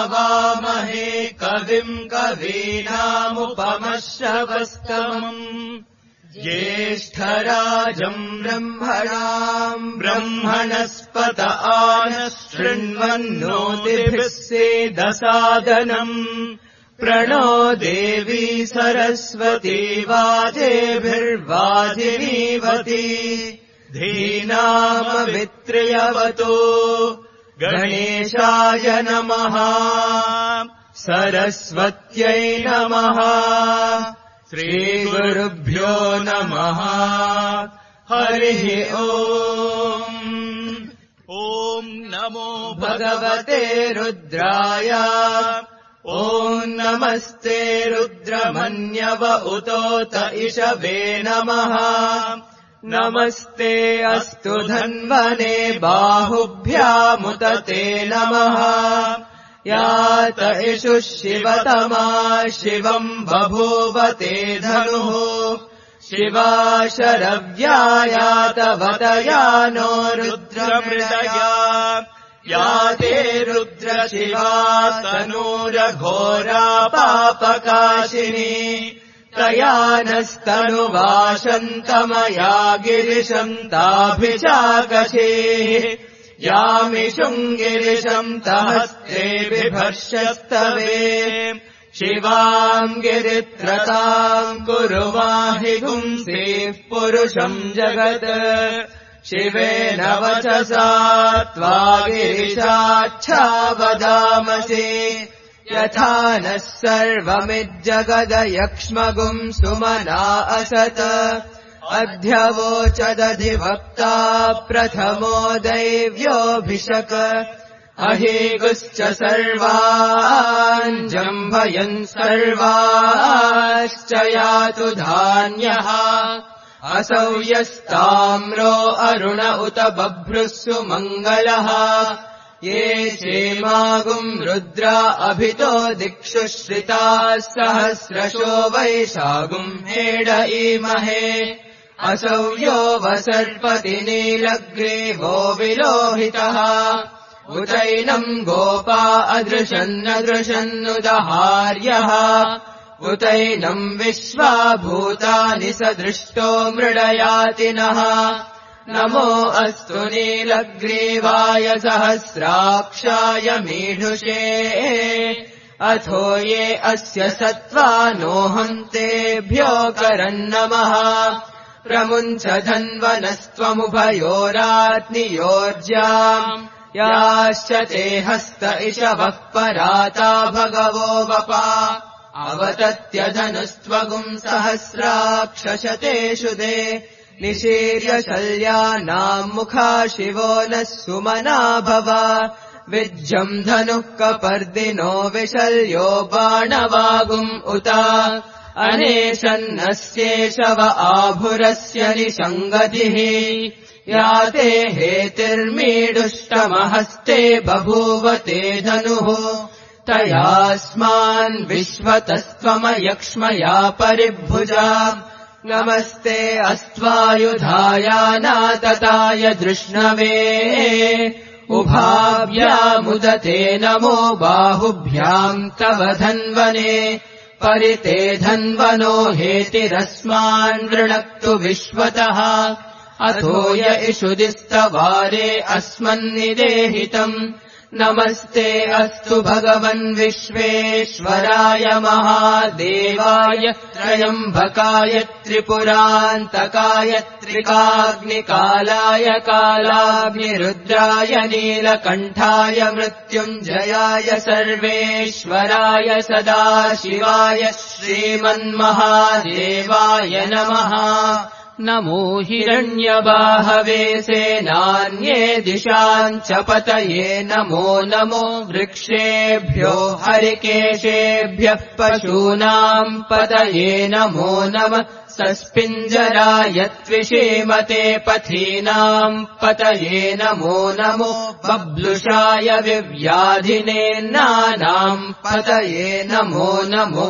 हवामहे कविम् कवीनामुपमश्रवस्तमम् ज्येष्ठराजम् ब्रह्मणाम् ब्रह्मणस्पत आनशृण्वन्नोतिभिः सेदसादनम् प्रणो देवी सरस्वती वाजेभिर्वाजिनीवती धीनामवित्र्यवतो गणेशाय नमः सरस्वत्यै नमः श्रीगुरुभ्यो नमः हरिः ओम् ॐ नमो भगवते रुद्राय ॐ नमस्ते रुद्रमन्यव उतोत इषवे नमः नमस्ते अस्तु धन्वने बाहुभ्यामुत ते नमः यात इषुः शिवतमा शिवम् बभूव ते धनुः शिवा शरव्यायातवतया नो रुद्रमृडया याते रुद्रशिवा तनूरघोरा पापकाशिनी तया नस्तनुवाशन्तमया गिरिशम् ताभिचाकशीः यामिषुम् गिरिशम् तहस्ते बिभर्षस्तवे शिवाम् गिरित्रताम् कुरु माहि गुंसीः पुरुषम् जगत् शिवेन वचसा त्वा गिरिशाच्छावदामसि यथा नः सर्वमिज्जगदयक्ष्मगुम् सुमना असत अध्यवोचदधिवक्ता प्रथमो दैव्योऽभिषक अहेगुश्च सर्वान् जम्भयन् सर्वाश्च यातु धान्यः असौ यस्ताम्रो अरुण उत बभ्रुः सुमङ्गलः ये चेमागुम् रुद्रा अभितो दिक्षु श्रिताः सहस्रशो वैशागुम् हेडईमहे असौ यो वसर्पति नीलग्रीवो विलोहितः उतैनम् गोपा अदृशन्नदृशन्नुदहार्यः उतैनम् विश्वाभूतानि सदृष्टो मृडयातिनः नमो अस्तु नीलग्रीवाय सहस्राक्षाय मीढुषे अथो ये अस्य सत्त्वानोऽहम् तेभ्यो करन्नमः प्रमुञ्च धन्वनस्त्वमुभयोरात्नियोर्ज्याम् याश्च ते हस्त इषवः पराता भगवो वपा अवतत्यधनुस्त्वगुम् सहस्राक्षशतेषु दे निशीर्य शल्यानाम् मुखा शिवो नः सुमना भव विज्जम् धनुः कपर्दिनो विशल्यो बाणवागुम् उत अनेशन्नस्येषव आभुरस्य निषङ्गतिः याते हेतिर्मीडुष्टमहस्ते बभूव ते धनुः तयास्मान् विश्वतस्त्वमयक्ष्मया परिभुजा नमस्ते अस्त्वायुधायानातताय धृष्णवे उभाभ्यामुदते नमो बाहुभ्याम् तव धन्वने परिते धन्वनो हेतिरस्मान् वृणक्तु विश्वतः अथो य इषुदिस्तवारे अस्मन्निदेहितम् नमस्ते अस्तु भगवन् विश्वेश्वराय महादेवाय त्रयम्बकाय त्रिपुरान्तकाय त्रिकाग्निकालाय कालाग्निरुद्राय नीलकण्ठाय मृत्युञ्जयाय सर्वेश्वराय सदाशिवाय श्रीमन्महादेवाय नमः नमो हिरण्यबाहवे सेनान्ये दिशाम् च पतये नमो नमो वृक्षेभ्यो हरिकेशेभ्यः पशूनाम् पतये नमो नमः सस्पिञ्जराय त्विषीमते पथीनाम् पतये नमो नमो बब्लुषाय विव्याधिनेन्नानाम् पतये नमो नमो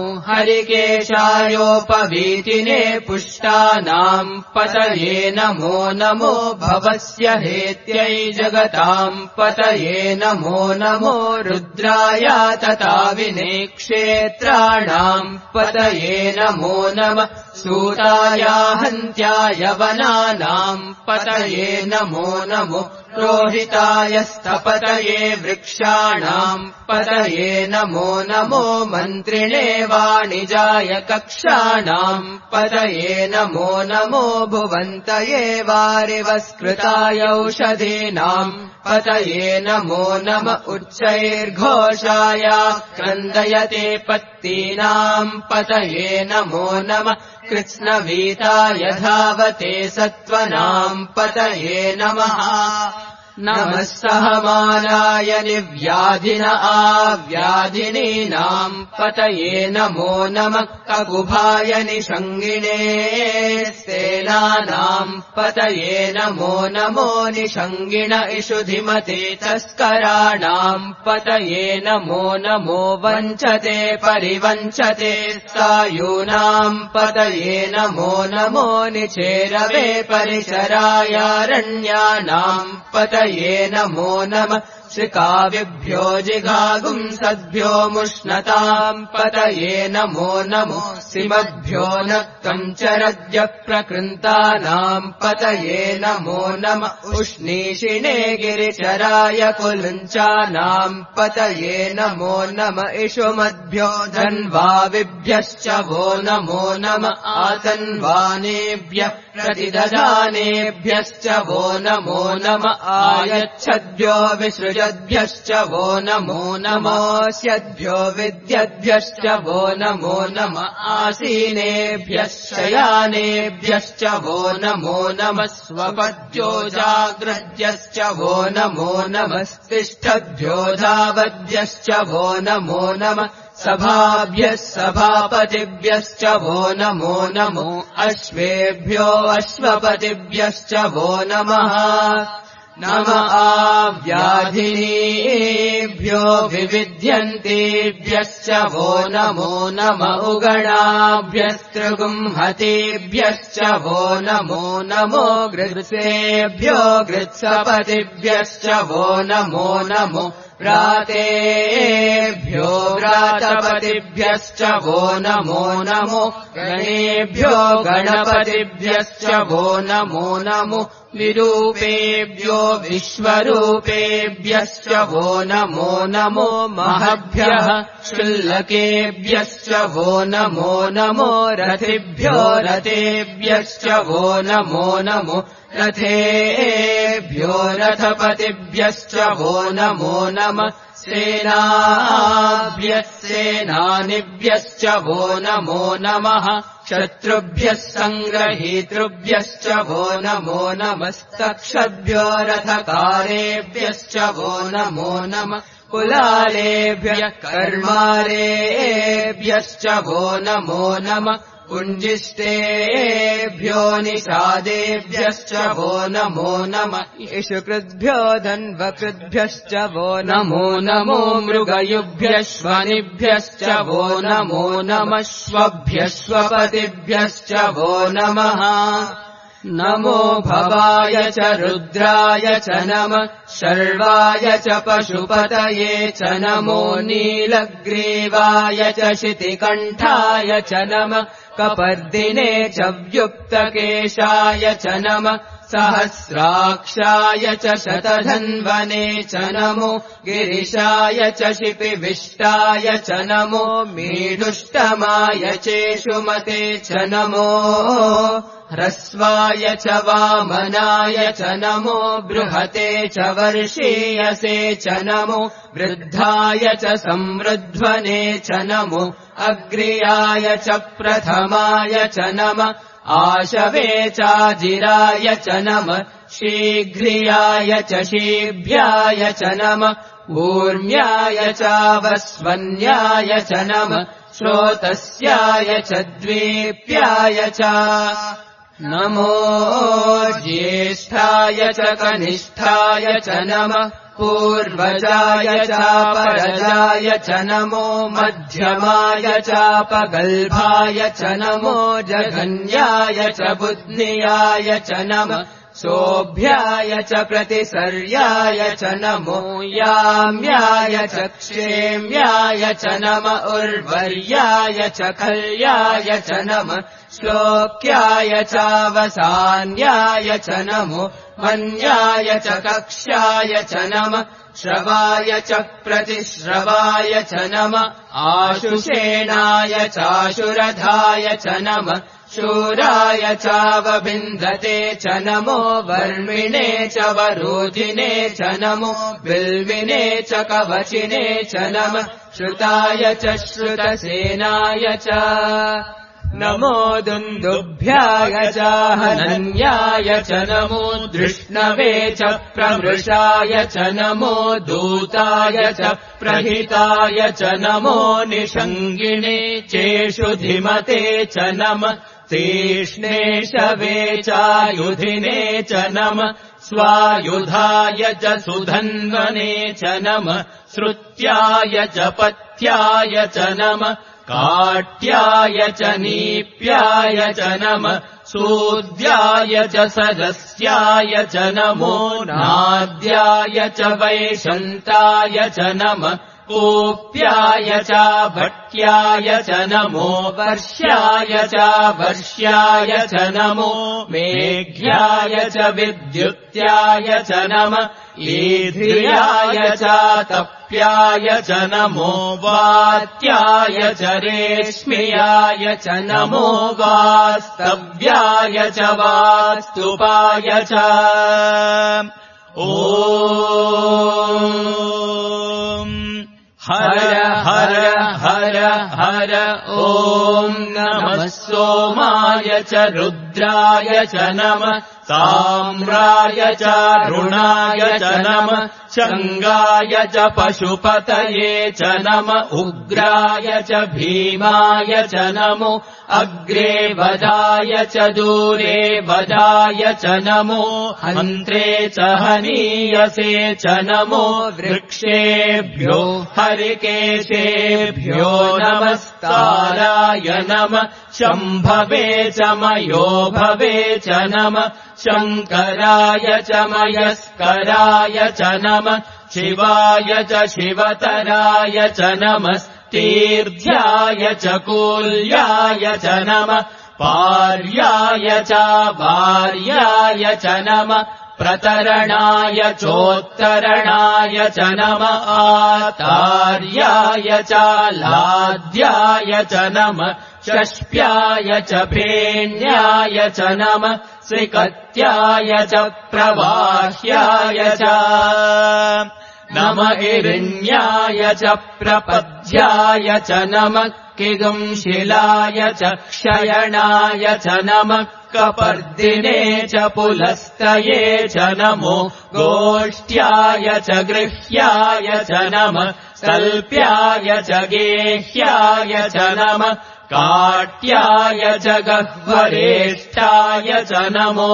हरिकेशायोपवीतिने पुष्टानाम् पतये नमो नमो भवस्य हेत्यै जगताम् पतये नमो नमो रुद्राय तताविने क्षेत्राणाम् पतये नमो नमः सूताय हन्त्याय वनानाम् पतये नमो नमो रोहिताय स्तपतये वृक्षाणाम् पतये नमो नमो मन्त्रिणे वाणिजाय कक्षाणाम् पतये नमो नमो भुवन्तये वारिवस्कृताय औषधीनाम् पतये नमो नम उच्चैर्घोषाय क्रन्दयते पत्तीनाम् पतये नमो नमः कृत्स्नवीताय धावते सत्त्वनाम् पतये नमः नमः सहमानाय निव्याधिन आव्याधिनीनाम् पतये नमो नमः ककुभाय निषङ्गिणे सेनानाम् पतये नमो नमो निषङ्गिण इषुधिमते तस्कराणाम् पतये नमो नमो वञ्चते परिवञ्चते सायूनाम् पतये नमो नमो निचेरवे परिचरायारण्यानाम् पतये नमो नमः श्रिकाविभ्यो जिघागुंसद्भ्यो मुष्णताम् पतये नमो नमो श्रीमद्भ्यो नक्तम् चरद्य प्रकृन्तानाम् पतये नमो नमः उष्णीषिणे गिरिचराय कुलञ्चानाम् पतये नमो नमः इषुमद्भ्यो धन्वाविभ्यश्च वो नमो नमः आतन्वानेभ्यः प्रतिददानेभ्यश्च वो नमो नमः आयच्छद्भ्यो विसृजद्भ्यश्च वो नमो नमोऽस्यद्भ्यो विद्यद्भ्यश्च वो नमो नमः आसीनेभ्यश्च शयानेभ्यश्च वो नमो नमः स्वपद्यो जाग्रद्भ्यश्च वो नमो नमः तिष्ठद्भ्यो धावद्भ्यश्च वो नमो नमः सभाभ्यः सभापतिभ्यश्च वो नमो नमो अश्वेभ्यो अश्वपतिभ्यश्च वो नमः नम आव्याधिनीभ्यो विविध्यन्तेभ्यश्च वो नमो नम उगणाभ्यस्त्रिगुंहतेभ्यश्च वो नमो नमो गृत्सेभ्यो गृत्सपतिभ्यश्च वो नमो नमो व्रातेभ्यो व्रातपतिभ्यश्च वो नमो नमो गणेभ्यो गणपतिभ्यश्च वो नमो नमो विरूपेभ्यो विश्वरूपेभ्यश्च वो नमो नमो महभ्यः शुल्लकेभ्यश्च वो नमो नमो रथेभ्यो रथेभ्यश्च वो नमो नमो रथेभ्यो रथपतिभ्यश्च वो नमो नमः सेनाभ्यः सेनानिभ्यश्च वो नमो नमः शत्रुभ्यः सङ्ग्रहीतृभ्यश्च वो नमो नमस्तक्षभ्यो रथकारेभ्यश्च वो नमो नमः कुलालेभ्यः कर्मारेभ्यश्च वो नमो नमः कुञ्जिष्टेभ्यो निषादेभ्यश्च वो नमो नमः इषुकृद्भ्यो धन्वकृद्भ्यश्च वो नमो नमो मृगयुभ्यश्वनिभ्यश्च वो नमो नमः श्वभ्यश्वपतिभ्यश्च वो नमः नमो भवाय च रुद्राय च नमः शर्वाय च पशुपतये च नमो नीलग्रीवाय च शितिकण्ठाय च नमः कपर्दिने च व्युक्तकेशाय च नमः सहस्राक्षाय च शतधन्वने च नमो गिरिशाय च शिपिविष्टाय च नमो मीढुष्टमाय चेषुमते च नमो ह्रस्वाय च वामनाय च नमो बृहते च वर्षीयसे च नमो वृद्धाय च संवृध्वने च नमो अग्र्याय च प्रथमाय च नमः आशवे चाजिराय च नमः शीघ्रियाय च शीभ्याय च नमः ऊर्म्याय चावस्वन्याय च नमः श्रोतस्याय च द्वीप्याय च नमो ज्येष्ठाय च कनिष्ठाय च नमः पूर्वजाय चापरजाय च नमो मध्यमाय चापगल्भाय च नमो जघन्याय च बुद्ध्याय च नमः सोऽभ्याय च प्रतिसर्याय च नमो याम्याय च क्षेम्याय च नम उर्वर्याय च कल्याय च नमः श्लोक्याय चावसान्याय च नमो मन्याय च कक्ष्याय च नमः श्रवाय च प्रतिश्रवाय च नमः आशुषेणाय चाशुरधाय च नमः शूराय चावबिन्दते च नमो वर्मिणे च वरोधिने च नमो बिल्विने च कवचिने च नमः श्रुताय च श्रुतसेनाय च नमो दुन्दुभ्याय च हनन्याय च नमो धृष्णवे च प्रमृषाय च नमो दूताय च प्रहिताय च नमो निषङ्गिणे चेषु धिमते च नमः तीक्ष्णेशवे चायुधिने च नमः स्वायुधाय च सुधन्वने च नमः श्रुत्याय च पथ्याय च नमः काट्याय च नीप्याय च नमः सूद्याय च सदस्याय च नमो नाद्याय च वैशन्ताय च नमः कूप्याय च भट्याय च नमो वर्ष्याय च वर्ष्याय च नमो मेघ्याय च विद्युत्याय च नमः ईध्र्याय च तप्याय च नमो वात्याय च रेश्म्याय च नमो वास्तव्याय च वास्तुपाय च ॐ हर हर हर हर ॐ नमः सोमाय च रुद्राय च नमः ताम्राय च रुणाय च नमः शङ्गाय च पशुपतये च नमः उग्राय च भीमाय च नमो अग्रे वदाय च दूरे वदाय च नमो हन्त्रे च हनीयसे च नमो वृक्षेभ्यो हरिकेशेभ्यो नमस्ताराय नमः शम्भवे च मयो भवे च नमः शङ्कराय च मयस्कराय च नमः शिवाय च शिवतराय च नमः तीर्थ्याय च कूल्याय च नमः पार्याय च भार्याय च नमः प्रतरणाय चोत्तरणाय च नमः आतार्याय च लाद्याय च नमः षष्प्याय च फेण्याय च नमः श्रिकत्याय च प्रवाह्याय च नमः हिरण्याय च प्रपद्याय च नमः किगुंशिलाय च क्षयणाय च नमः कपर्दिने च पुलस्तये च नमो गोष्ठ्याय च गृह्याय च नमः कल्प्याय च गेह्याय च नमः काट्याय च गह्वरेष्ठाय च नमो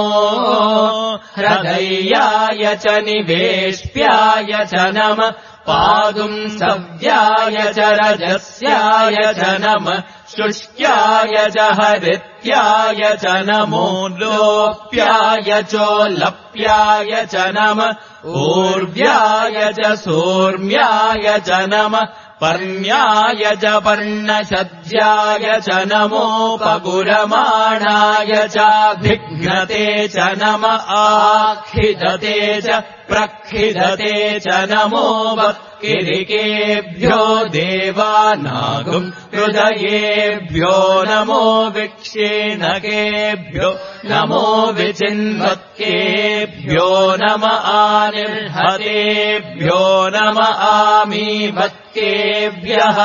हृदयाय च निवेश्याय च नमः पादुंसव्याय च रजस्याय च नमः शुष्क्याय च हरित्याय च नमो लोप्याय चोल्लप्याय च नमः ऊर्व्याय च सोर्म्याय च नमः पर्ण्याय च पर्णशद्याय च नमोपगुरमाणाय च भिघ्नते च नमः आखिदते च प्रखिदते च नमो वक्किरिकेभ्यो देवानागुम् हृदयेभ्यो नमो विक्षीणकेभ्यो नमो विचिन्वत्केभ्यो नम आनिर्हतेभ्यो नम आमीवत्केभ्यः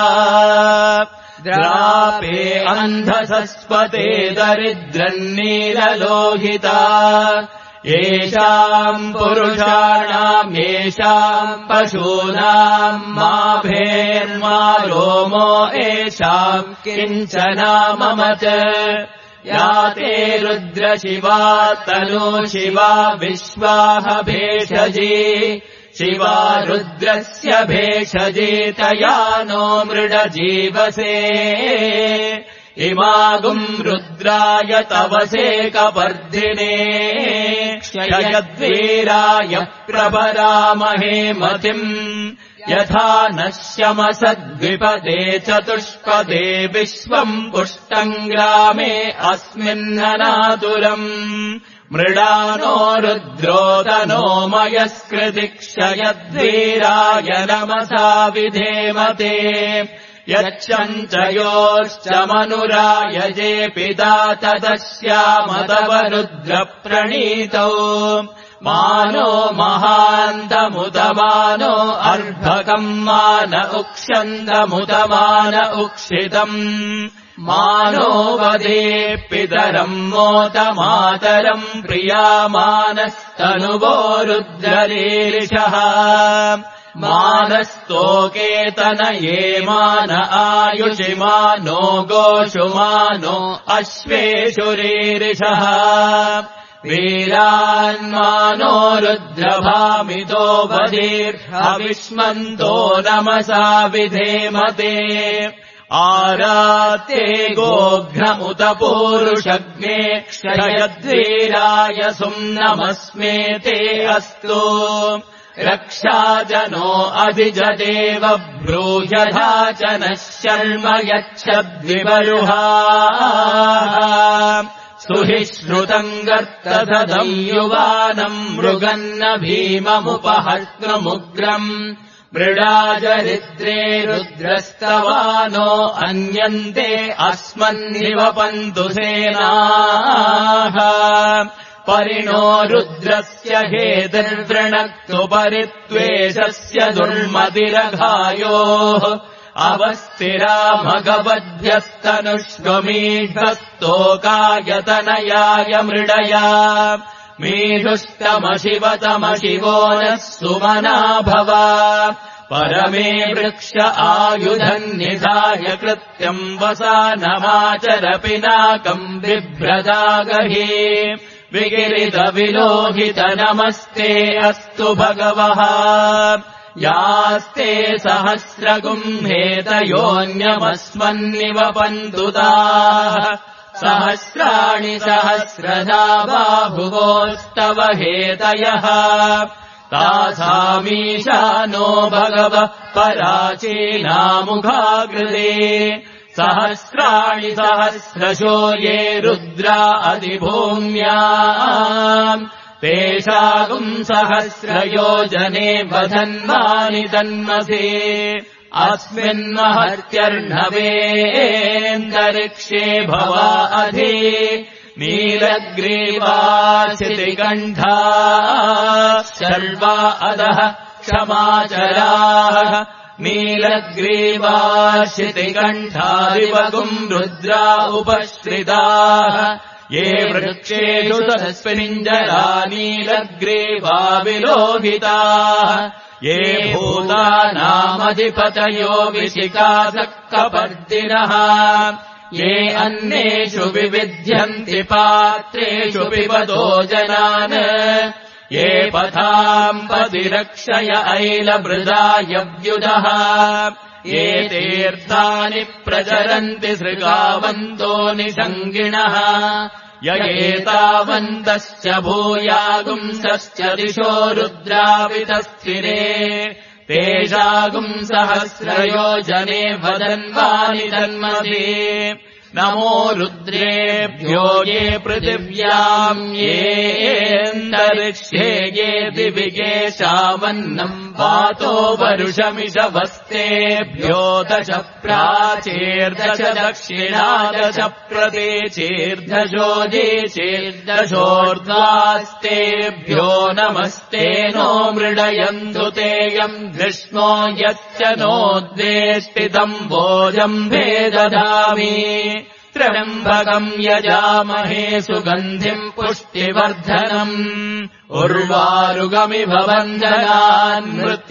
द्रापे अन्धसस्पते दरिद्रन्नीललोहिता येषाम् पुरुषाणाम् येषाम् पशूनाम् मा भेर्मा रोमो येषाम् किञ्चना मम च या ते रुद्रशिवा तनु शिवा विश्वाह भेषजी शिवा रुद्रस्य भेषजी तया नो मृडजीवसे इमागुम् रुद्राय तवसे कपर्दिने क्षयद्वीराय प्रभरामहे मतिम् यथा नश्यमसद्विपदे चतुष्पदे विश्वम् पुष्टम् ग्रामे अस्मिन्ननातुरम् मृडानो रुद्रोदनो मयस्कृति क्षयद्वीराय नमसा विधेमते यच्चञ्चयोश्च मनुरायजे पिता तदस्यामतव रुद्रप्रणीतौ मानो महान्तमुदमानो अर्भकम् मान उक्षन्दमुदमान उक्षितम् मानो वदे पितरम् मोतमातरम् प्रियामानस्तनुवो रुद्ररीरिषः मानस्तोकेतनये मान आयुषि मानो गोषु मानो अश्वेषु रीरिषः वीरान्मानो रुद्रभामितो बदीर्हविष्मन्तो नमसा विधेमते आराते गोघ्नमुत पूरुषग्ने क्षयद्वीराय सुम्नमस्मे ते अस्तु रक्षाजनो अधिजदेव ब्रूह्यधाचनः शर्म यच्छद्विवरुहा सुहिश्रुतम् गर्तधदम् युवानम् मृगन्न भीममुपहर्तृमुग्रम् मृडाजरिद्रे रुद्रस्तवानो अन्यन्ते अस्मन्निवपन्तु सेनाः परिणो रुद्रस्य हेतिर्वृणक्तु परित्वेषस्य दुर्मतिरघायोः अवस्थिरा भगवद्भ्यस्तनुष्वमीढस्तोकायतनयाय मृडया मीढुष्टमशिवतमशिवो नः सुमना भव परमे वृक्ष आयुधन्निधाय कृत्यम् वसानमाचर पिनाकम् बिभ्रदागहि विगिरितविलोहित नमस्ते अस्तु भगवः यास्ते सहस्रगुम्हेतयोऽन्यमस्मन्निवपन्तु ताः सहस्राणि सहस्रधा बाहुवोस्तव हेतयः तासामीशानो भगवः पराचीनामुखाकृते सहस्राणि सहस्रशो ये रुद्रा अधिभूम्याम् तेषागुम् सहस्रयोजने वधन्वानि तन्मसे अस्मिन्महत्यर्णवेऽन्तरिक्षे भवा अधि नीलग्रीवाचितिकण्ठा शर्वा अधः क्षमाचराः नीलग्रीवाशितिकण्ठादिवगुम् रुद्रा उपश्रिताः ये वृक्षेषु तस्मिञ्जरा नीलग्रीवा विलोहिताः ये भूतानामधिपतयो विशिखासक्कपर्दिनः ये अन्नेषु विविध्यन्ति पात्रेषु पिबतो जनान् ये पथाम् पतिरक्षय ऐलभृदायव्युधः ये तीर्थानि प्रचरन्ति सृगावन्तो निषङ्गिणः य एतावन्तश्च भूयागुंसश्च दिशो रुद्रावितस्थिरे तेषागुम् सहस्रयोजने वदन्वानि तन्मते नमो रुद्रेभ्यो ये पृथिव्याम् येऽन्तरिक्षे ये दिवि येषामन्नम् वातो वरुषमिषवस्तेभ्यो दश प्राचीर्दश दक्षिणा दश प्रतीचीर्दशोजे चीर्दशोर्ध्वास्तेभ्यो नमस्ते नो मृडयन्तु तेयम् धृष्णो यच्च नोद्वेष्टितम् भोजम् भेदधामि त्र्यम्बकम् यजामहे सुगन्धिम् पुष्टिवर्धनम् उर्वारुगमिव वन्दनान्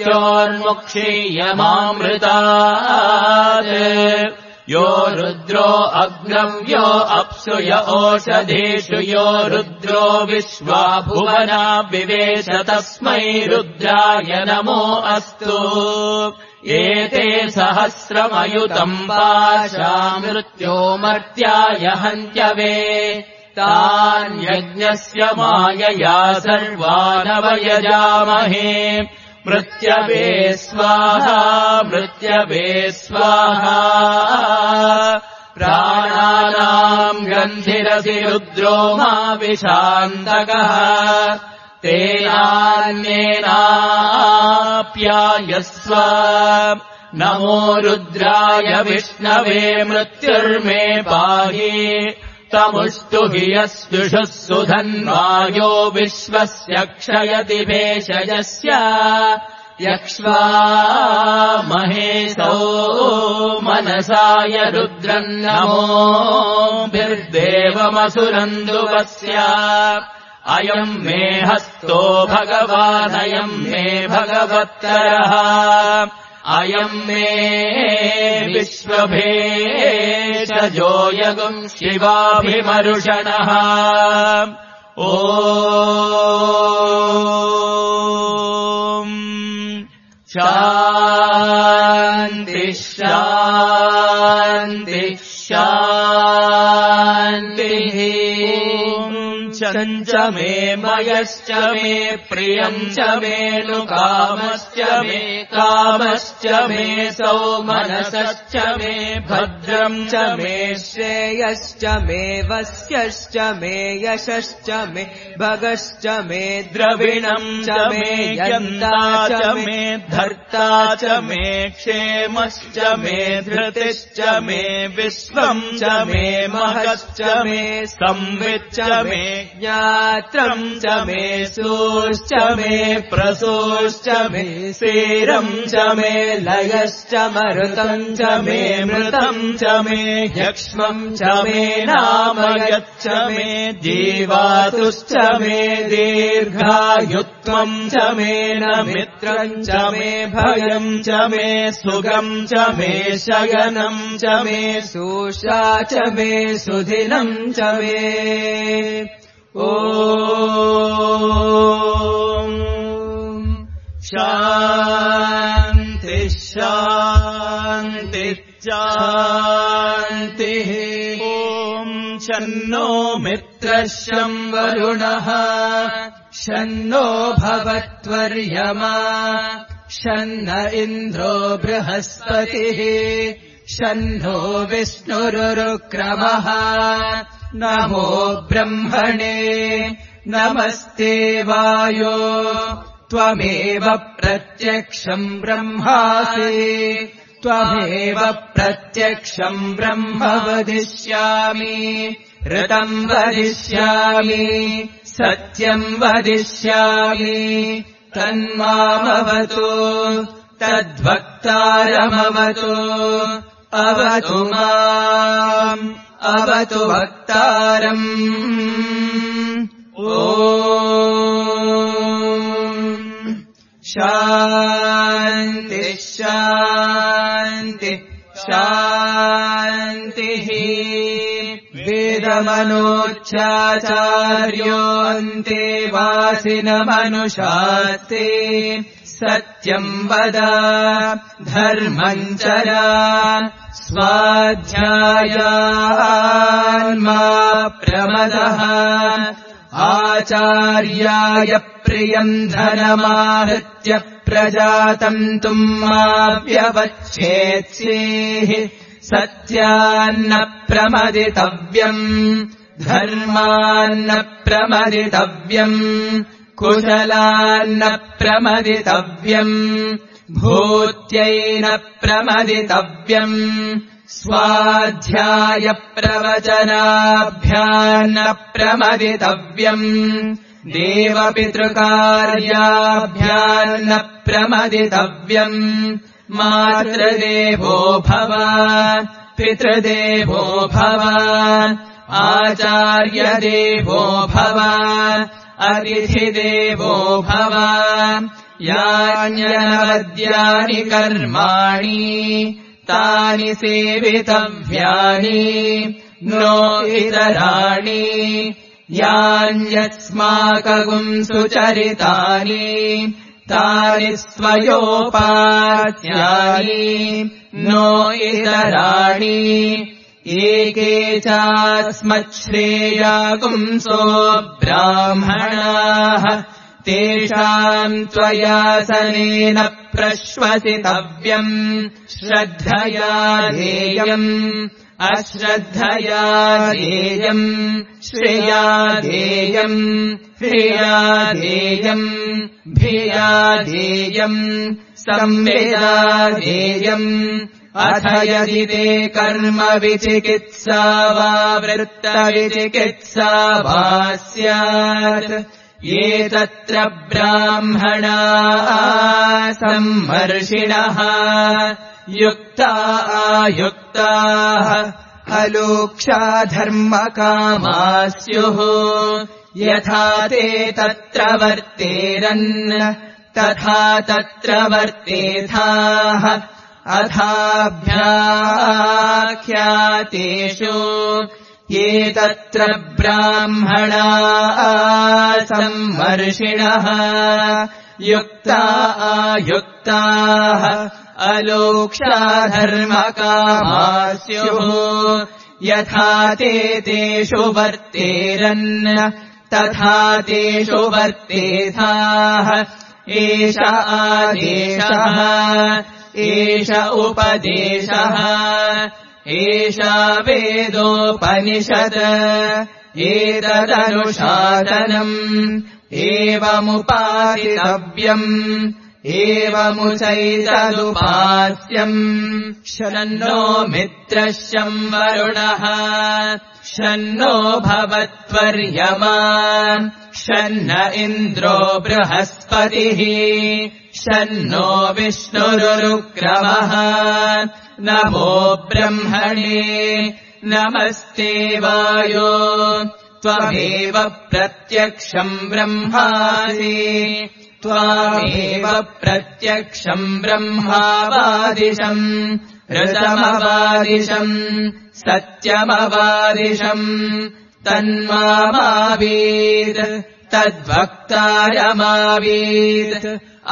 मृत्योर्मुक्षीयमामृतात् यो रुद्रो अग्नव्यो अप्सु य ओषधेषु यो रुद्रो विश्वा भुवना विवेश तस्मै रुद्राय नमो अस्तु एते सहस्रमयुतम् पाशा मृत्यो मर्त्याय हन्त्यवे तान् यज्ञस्य मायया सर्वानवयजामहे मृत्यवे स्वाहा मृत्यवे स्वाहा प्राणानाम् गन्धिरसि रुद्रो मा विशान्तकः तेनान्येनाप्यायस्व नमो रुद्राय विष्णवे मृत्युर्मे पाहि तमुस्तु हि यस्युषः सुधन्वायो विश्वस्य क्षयति भेषजस्य यक्ष्वा महेशो मनसाय रुद्रम् नमोभिर्देवमसुरन्दुवस्य अयम् मे हस्तो भगवानयम् मे भगवत्तरः अयम् मे विश्वभेषजो यगुम् शिवाभिमरुषणः ॐ शान्ति शान्ति शान्तिः चञ्च मे मयश्च मे प्रियम् च मे नुकामश्च मे कामश्च मे सौमनसश्च मे भद्रम् च मे श्रेयश्च मे वस्यश्च मे यशश्च मे भगश्च मे द्रविणम् च मे यन्ता च मे धर्ता च मे क्षेमश्च मे धृतिश्च मे विश्वम् च मे महश्च मे संविच्च मे ज्ञात्रम् च मे सूश्च मे प्रसूश्च मे सेरम् च मे लयश्च मरुतम् च मे मृतम् च मे यक्ष्मम् च मे नामयच्च मे जीवातुश्च मे दीर्घायुत्वम् च मे न मित्रम् च मे भयम् च मे सुगम् च मे शयनम् च मे सूषा च मे सुदिनम् च मे ॐ शान्ति शान्ति शान्तिः ॐ शन्नो मित्रः शं वरुणः शन्नो भवत्वर्यमा शन्न इन्द्रो बृहस्पतिः शन्नो विष्णुरुक्रमः नमो ब्रह्मणे नमस्ते वायो त्वमेव प्रत्यक्षम् ब्रह्मासि त्वमेव प्रत्यक्षम् ब्रह्म वदिष्यामि ऋतम् वदिष्यामि सत्यम् वदिष्यामि तन्मामवतु तद्वक्तारमवतु अवतु माम् अवतु वक्तारम् ॐ शान्ति शान्ति शान्तिः वेदमनोच्चाचार्योऽन्ते वासिनमनुशास्ते सत्यम् वद धर्मम् चरा स्वाध्यायान्मा प्रमदः आचार्याय प्रियम् धनमाहृत्य प्रजातम् तुम् मा व्यवच्छेत्सेः सत्यान्न प्रमदितव्यम् धर्मान्न प्रमदितव्यम् कुशलान्न प्रमदितव्यम् भूत्यैन प्रमदितव्यम् स्वाध्याय प्रवचनाभ्यान्न प्रमदितव्यम् देवपितृकार्याभ्यान्न प्रमदितव्यम् मातृदेवो भव पितृदेवो भव आचार्यदेवो भव अतिथिदेवो भव यान्यनवद्यानि कर्माणि तानि सेवितव्यानि नो इतराणि यान्यस्माकं सुचरितानि तानि स्वयोपास्यानि नो इतराणि एके चास्मच्छ्रेयागुंसो ब्राह्मणाः तेषाम् त्वयासनेन प्रश्वसितव्यम् श्रद्धया ध्येयम् अश्रद्धया ध्येयम् श्रेया ध्येयम् ह्रिया ध्येयम् भिया ध्येयम् संवेदा ध्येयम् अथ यदि ते कर्म विचिकित्सा वा वृत्तविचिकित्सा वा स्यात् ये तत्र ब्राह्मणाः सम्मर्षिणः युक्ता आयुक्ताः अलोक्षा धर्मकामा स्युः यथा ते तत्र वर्तेरन् तथा तत्र वर्तेथाः अथाभ्याख्यातेषु ये तत्र ब्राह्मणाः सम्मर्षिणः युक्ता आयुक्ताः अलोक्षा धर्मकामा स्युः यथा ते तेषु वर्तेरन् तथा तेषु वर्तेथाः एष आदेशः एष उपदेशः एषा वेदोपनिषत् एतदनुशासनम् एवमुपासितव्यम् एवमुचैतदुपास्यम् शन्नो मित्रः शं वरुणः शन्नो भवत्वर्यमा शन्न इन्द्रो बृहस्पतिः शन्नो विष्णुरुक्रमः नमो ब्रह्मणे नमस्ते वायो त्वमेव प्रत्यक्षम् ब्रह्मासि त्वामेव प्रत्यक्षम् ब्रह्मावादिशम् ऋतमवादिशम् सत्यमवादिशम् तन्मामावीत् तद्वक्तारमावीत्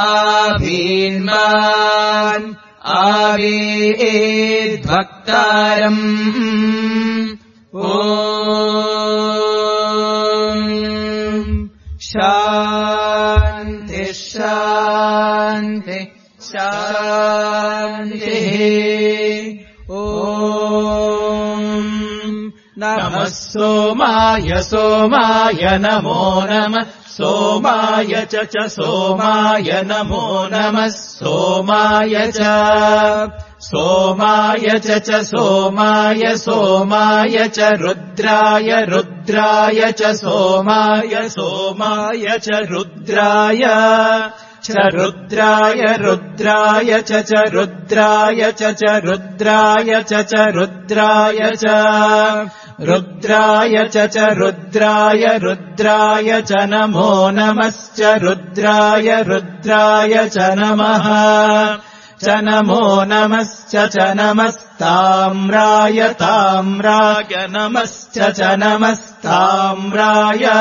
आवीन्मान् आवीद्वक्तारम् ॐ शान्ति शान्ति शान्तिः ॐ नमः सोमाय सोमाय नमो नमः सोमाय च सोमाय नमो नमः सोमाय च सोमाय च सोमाय सोमाय च रुद्राय रुद्राय च सोमाय सोमाय च रुद्राय च रुद्राय रुद्राय च रुद्राय च रुद्राय च रुद्राय च रुद्राय च रुद्राय रुद्राय च नमो नमश्च रुद्राय रुद्राय च नमः च नमो नमश्च च नमस्ताम्राय ताम्राय नमश्च च नमस्ताम्राय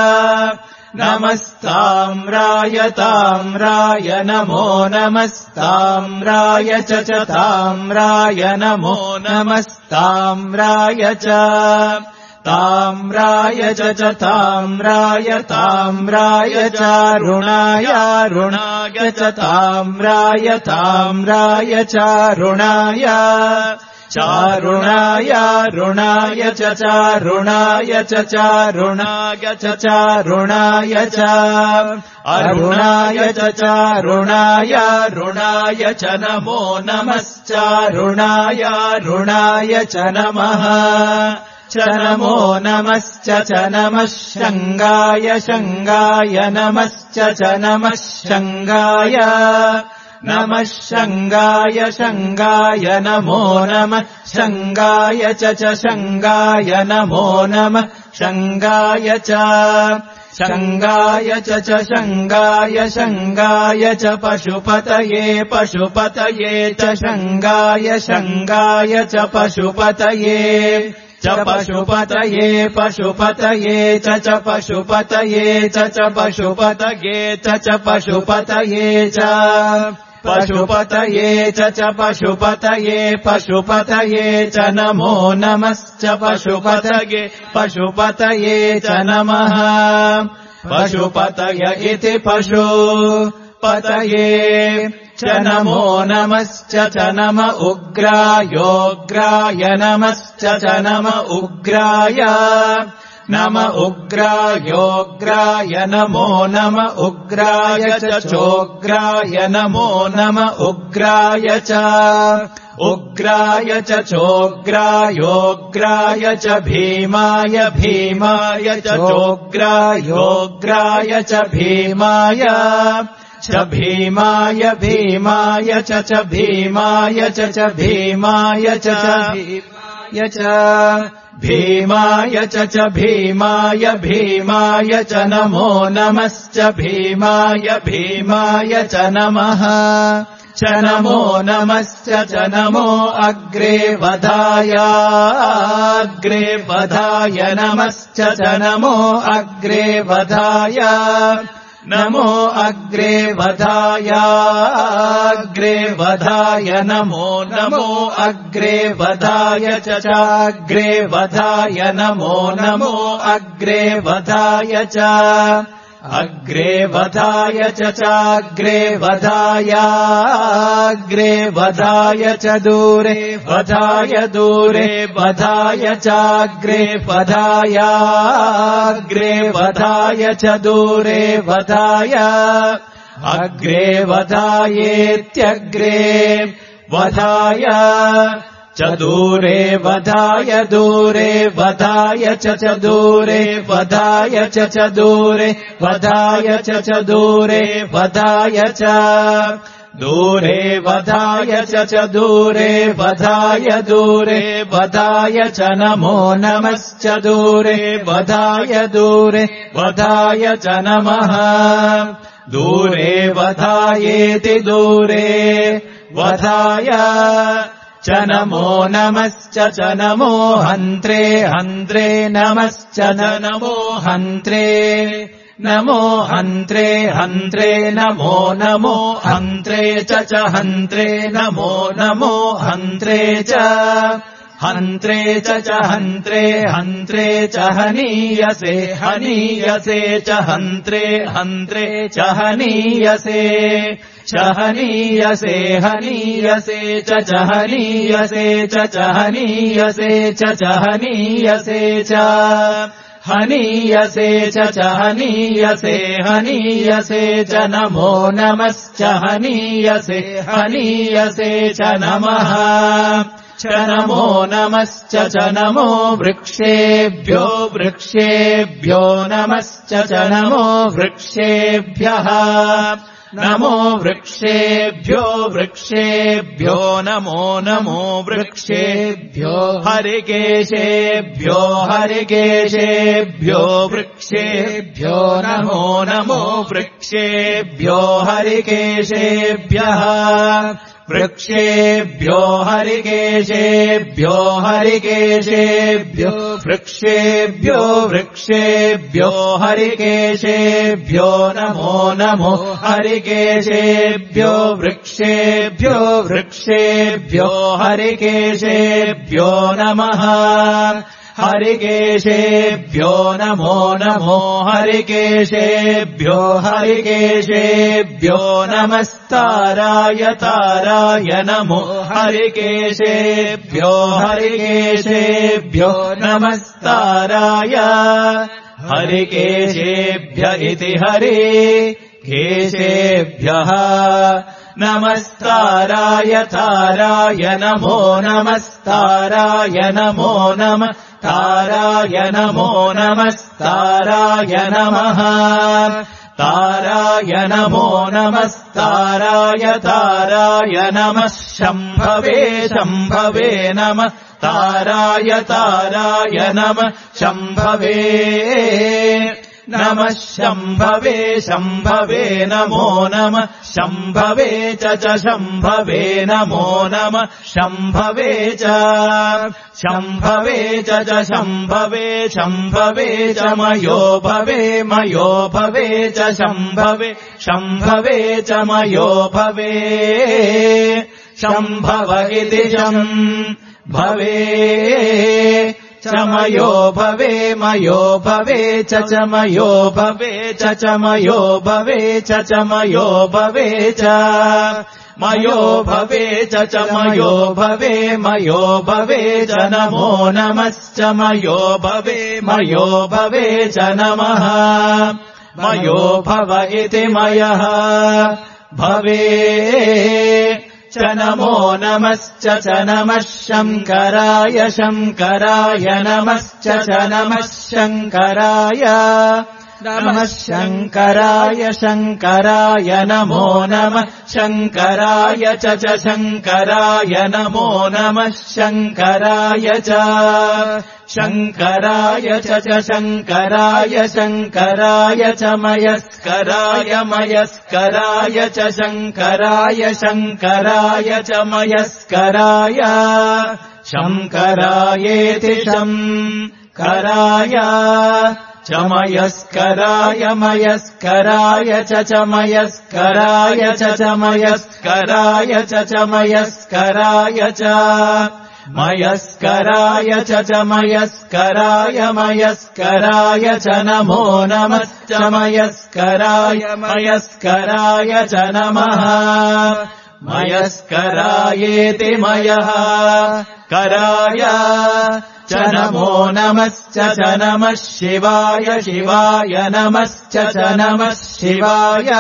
नमस्ताम्राय ताम्राय नमो नमस्ताम्राय च ताम्राय नमो नमस्ताम्राय च ताम्राय च ताम्राय ताम्राय चारुणाय रुणाय च ताम्राय ताम्राय चारुणाय चारुणाय रुणाय च चारुणाय च चारुणाय च चारुणाय च अरुणाय च चारुणाय रुणाय च नमो नमश्चारुणाय रुणाय च नमः च नमो नमश्च च नमः शङ्गाय शङ्गाय नमश्च च नमः शङ्गाय नमः शङ्गाय शङ्गाय नमो नमः शङ्गाय च शङ्गाय नमो नमः शङ्गाय च शङ्गाय च शङ्गाय शङ्गाय च पशुपतये पशुपतये च शङ्गाय शङ्गाय च पशुपतये च पशुपतये पशुपतये च पशुपतये च पशुपतये च पशुपतये च पशुपतये च पशुपतये पशुपतये च नमो नमश्च पशुपतये पशुपतये च नमः पशुपतय इति पशुपतये च नमो नमश्च च नम उग्रायोग्राय नमश्च च नम उग्राय नम उग्रायोग्राय नमो नम उग्राय च चोग्राय नमो नम उग्राय च उग्राय च चोग्रायोग्राय च भीमाय भीमाय च चोग्रायोग्राय च भीमाय च भीमाय भीमाय च भीमाय च भीमाय च भीमाय च भीमाय भीमाय च नमो नमश्च भीमाय भीमाय च नमः च नमो नमश्च च नमो अग्रे वधाय अग्रे वधाय नमश्च च नमो अग्रे वधाय नमो अग्रे वधाय अग्रे वधाय नमो नमो अग्रे वधाय च अग्रे वधाय नमो नमो अग्रे वधाय च अग्रे वधाय च अग्रे वधाय अग्रे वधाय च दूरे वधाय दूरे वधाय च अग्रे वधाय अग्रे वधाय च दूरे वधाय अग्रे वधायेत्यग्रे वधाय च दूरे वधाय दूरे वधाय च दूरे वधाय च दूरे वधाय च दूरे वधाय च दूरे वधाय च दूरे वधाय दूरे वधाय च नमो नमश्च दूरे वधाय दूरे वधाय च नमः दूरे वधायेति दूरे वधाय च नमो नमश्च च नमो हन्त्रे हन्त्रे नमश्च नमो हन्त्रे नमो हन्त्रे हन्त्रे नमो नमो हन्त्रे च हन्त्रे नमो नमो हन्त्रे च हन्त्रे च हन्त्रे हन्त्रे च हनीयसे हनीयसे च हन्त्रे हन्त्रे च हनीयसे च हनीयसे हनीयसे च हनीयसे च हनीयसे च हनीयसे च हनीयसे च हनीयसे हनीयसे च नमो नमश्च हनीयसे हनीयसे च नमः च नमो नमश्च च नमो वृक्षेभ्यो वृक्षेभ्यो नमश्च च नमो वृक्षेभ्यः नमो वृक्षेभ्यो वृक्षेभ्यो नमो नमो वृक्षेभ्यो हरिकेशेभ्यो हरिकेशेभ्यो वृक्षेभ्यो नमो नमो वृक्षेभ्यो हरिकेशेभ्यः वृक्षेभ्यो हरिकेशेभ्यो हरिकेशेभ्यो वृक्षेभ्यो वृक्षेभ्यो हरिकेशेभ्यो नमो नमो हरिकेशेभ्यो वृक्षेभ्यो वृक्षेभ्यो हरिकेशेभ्यो नमः हरिकेशेभ्यो नमो नमो हरिकेशेभ्यो हरिकेशेभ्यो नमस्ताराय ताराय नमो हरिकेशेभ्यो हरिकेशेभ्यो नमस्ताराय हरिकेशेभ्य इति हरिकेशेभ्यः नमस्ताराय ताराय नमो नमस्ताराय नमो नमः ताराय नमो नमस्ताराय नमः ताराय नमो नमस्ताराय ताराय नमः शम्भवे शम्भवे नमः ताराय ताराय नमः शम्भवे नमः शम्भवे शम्भवे नमो नमः शम्भवे च शम्भवे नमो नमः शम्भवे च शम्भवे च शम्भवे शम्भवे च मयो भवे च शम्भवे शम्भवे च मयो भवे शम्भव इति शम्भवे च मयो भवे च मयो भवे च मयो भवे च मयो भवे च मयो भवे च मयो भवे च नमो नमश्च मयो भवे च नमः मयो भव इति मयः भवे च नमो नमश्च च नमः शङ्कराय नमश्च च नमः शङ्कराय नमः शङ्कराय नमो नमः शङ्कराय च शङ्कराय नमो नमः शङ्कराय च शङ्कराय च शङ्कराय च मयस्कराय च शङ्कराय च मयस्कराय शङ्करायेति शङ्कराय च मयस्कराय च मयस्कराय च मयस्कराय च मयस्कराय च मयस्कराय च मयस्कराय च नमो नमश्च मयस्कराय च नमः मयस्करायेति मयः कराय च नमो नमश्च च नमः शिवाय नमश्च च नमः शिवाय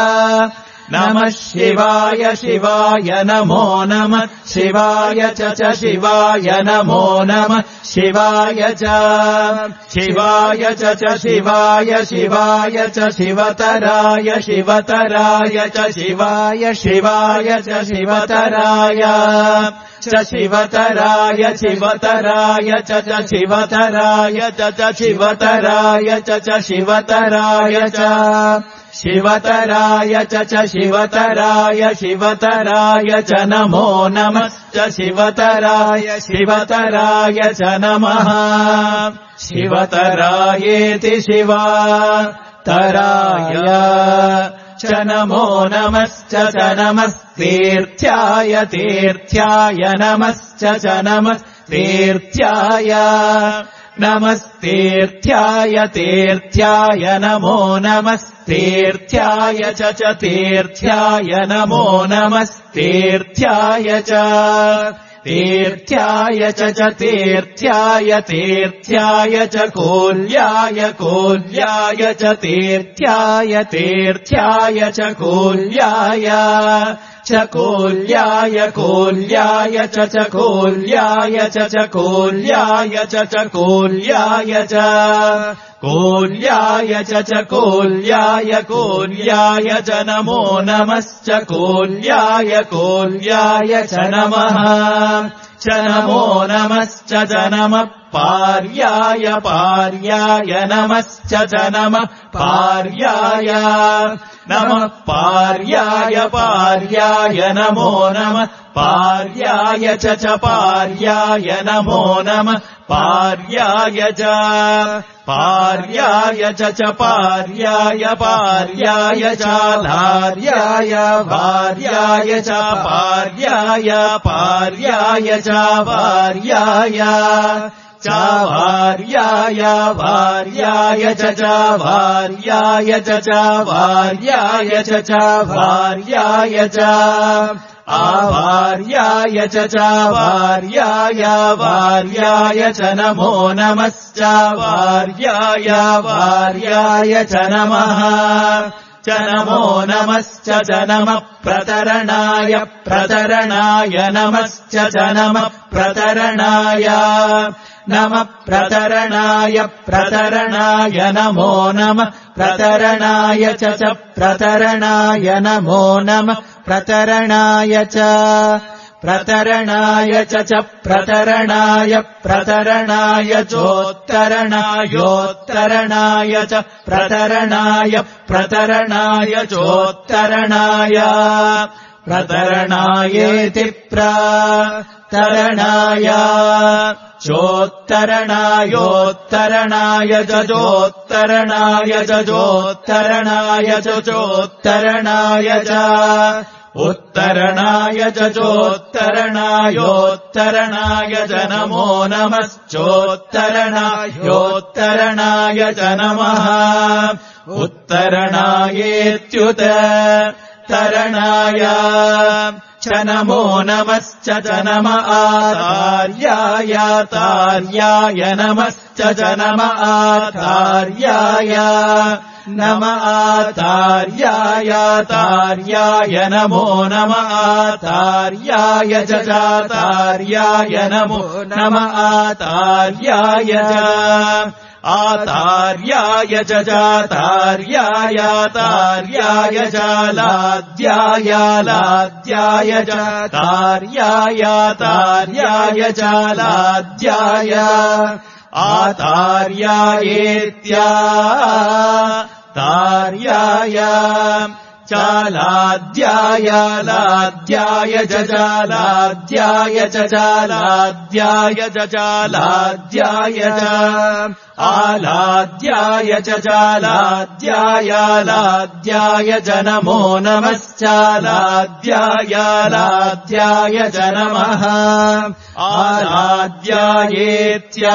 नमो नमः शिवाय च शिवाय नमो नमः शिवाय च शिवाय च शिवाय च शिवतराय च शिवाय च शिवतराय च शिवतराय च शिवतराय च शिवतराय च शिवतराय च शिवतराय च शिवतराय च शिवतराय च नमो नमश्च शिवतराय च नमः शिवतरायेति शिवतराय च नमो नमश्च च नमस्तीर्थ्याय नमश्च च नमस्तीर्थ्याय नमस्तीर्थ्याय नमो नमस्तीर्थ्याय च तीर्थ्याय नमो नमस्तीर्थ्याय च तीर्थ्याय च तीर्थ्याय च कोल्याय च तीर्थ्याय च कोल्याय च कोल्याय च कोल्याय च कोल्याय च कोल्याय च कोल्याय च कोल्याय च नमो नमश्च कोल्याय च नमः च नमो नमश्च च नमः पार्याय नमश्च च नमः पार्याय नमः पार्याय नमो नमः पार्याय च पार्याय नमो नमः पार्याय च पार्याय च पार्याय चाधार्याय भार्याय च पार्याय च भार्याय चाभार्याय भार्याय च भार्याय च भार्याय च भार्याय च आभार्याय च भार्याय च नमो नमश्च भार्याय च नमः च नमो नमश्च च नमः प्रतरणाय नमश्च च नमः प्रतरणाय नमः प्रतरणाय प्रतरणाय नमो नमः प्रतरणाय च प्रतरणाय नमो नमः प्रतरणाय च प्रतरणाय च प्रतरणाय प्रतरणाय चोत्तरणायोत्तरणाय च प्रतरणाय प्रतरणाय चोत्तरणाय प्रतरणायेति प्रतरणाय चोत्तरणायोत्तरणाय चोत्तरणाय चोत्तरणाय चोत्तरणाय च उत्तरणाय चोत्तरणायोत्तरणाय च नमो नमश्चोत्तरणायोत्तरणाय च नमः उत्तरणायेत्युत तरणाय च नमो नमश्च च नम आचार्याय तार्याय नमश्च च नम आचार्याय नम आचार्याय तार्याय नमो नम आचार्याय च चातार्याय नमो नम आचार्याय च आतार्याय च चातार्याय तार्याय च लाद्याय लाद्याय च तार्याय तार्याय च लाद्याय आतार्यायेत्या तार्याय चालाद्याय लाद्याय च चालाद्याय च चालाद्याय च चालाद्याय च आलाद्याय च चालाद्याय लाद्याय च नमो नमश्चालाद्याय लाद्याय च नमः आलाद्यायेत्या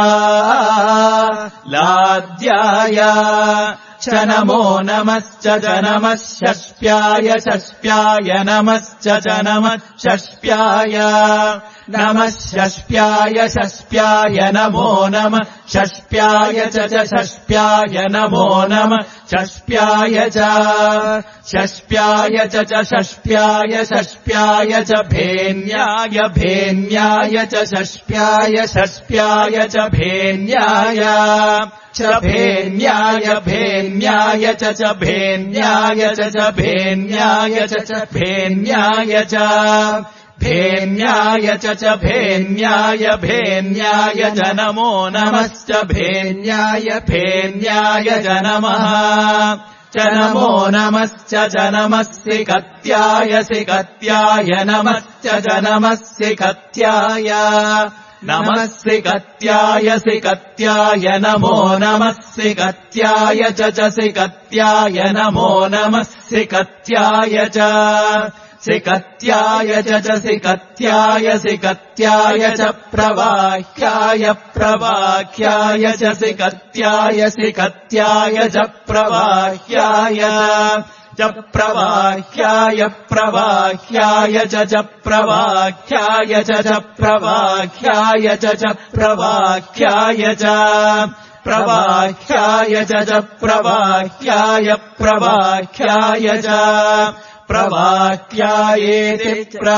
लाद्याय च नमो नमश्च च नमः षष्प्याय षष्प्याय नमश्च च नमः षष्प्याय नमः षष्प्याय षष्प्याय नमो नमः षष्प्याय च षष्प्याय नमो नमः षष्प्याय च षष्प्याय च षष्प्याय षष्प्याय च भेन्याय भेन्याय च षष्प्याय षष्प्याय च भेन्याय च भेन्याय भेन्याय च भेन्याय च भेन्याय च भेन्याय च भेन्याय च भेन्याय भेन्याय च नमो नमश्च भेन्याय भेन्याय च नमः च नमो नमश्च च नमः सिकत्याय सिकत्याय नमश्च च नमः सिकत्याय नमः सिकत्याय सिकत्याय नमो नमः सिकत्याय च सिकत्याय नमो नमः सिकत्याय च सिकत्याय च सिकत्याय सिकत्याय च प्रवाह्याय प्रवाह्याय च सिकत्याय सिकत्याय च प्रवाह्याय च प्रवाह्याय प्रवाह्याय च प्रवाह्याय च प्रवाह्याय च प्रवाह्याय च प्रवाह्याय च प्रवाह्याय प्रवाह्याय च प्रवाह्यायेति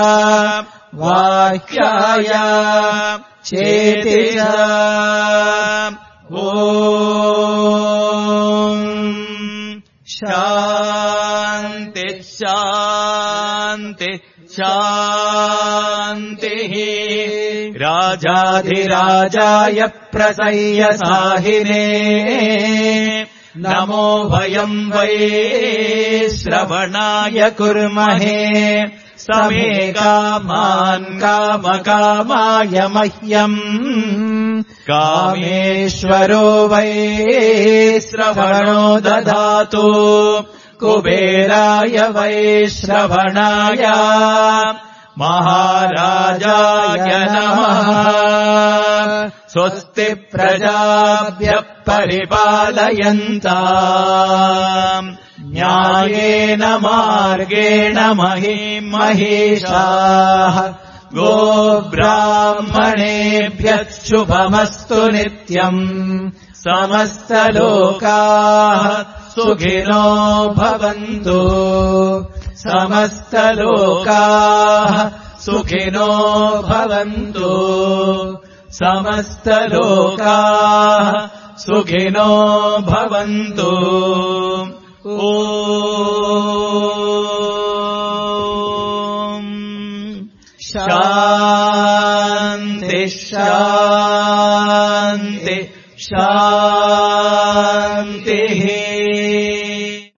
प्रवाह्याय चेति च ॐ शान्ति शान्ति शान्तिः राजाधिराजाय प्रसय्यसाहिने नमो वयम् वै श्रवणाय कुर्महे समे कामान् कामकामाय मह्यम् कामेश्वरो वै श्रवणो ददातु कुबेराय वै श्रवणाय महाराजाय नमः स्वस्ति प्रजाभ्यः परिपालयन्ताम् न्यायेन मार्गेण महिषाः गोब्राह्मणेभ्यः शुभमस्तु नित्यम् समस्तलोकाः सुखिनो भवन्तु समस्तलोकाः सुखिनो भवन्तु సమస్తలోకాః సుఖినో భవంతు. ఓం శాంతి శాంతి